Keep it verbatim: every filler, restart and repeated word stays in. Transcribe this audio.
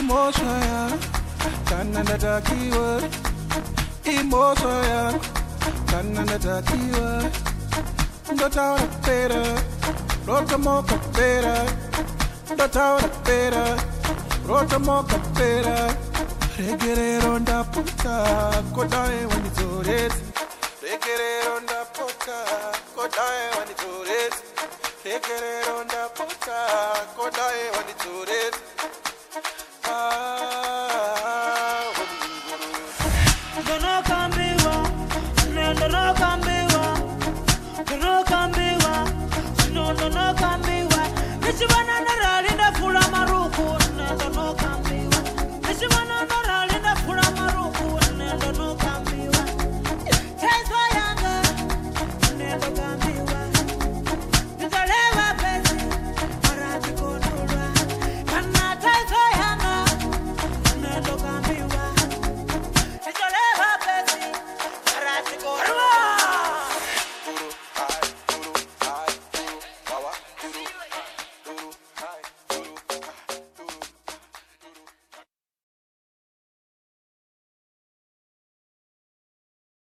emotion yangu kana natakiwa, emotion yangu kana natakiwa, ndotaona pera, rota moka pera, ndotaona pera, rota moka pera, regerero ndaputa, kodae wanizorezi, regerero ndaputa, kodae wanizorezi, regerero ndaputa, kodae wanizorezi.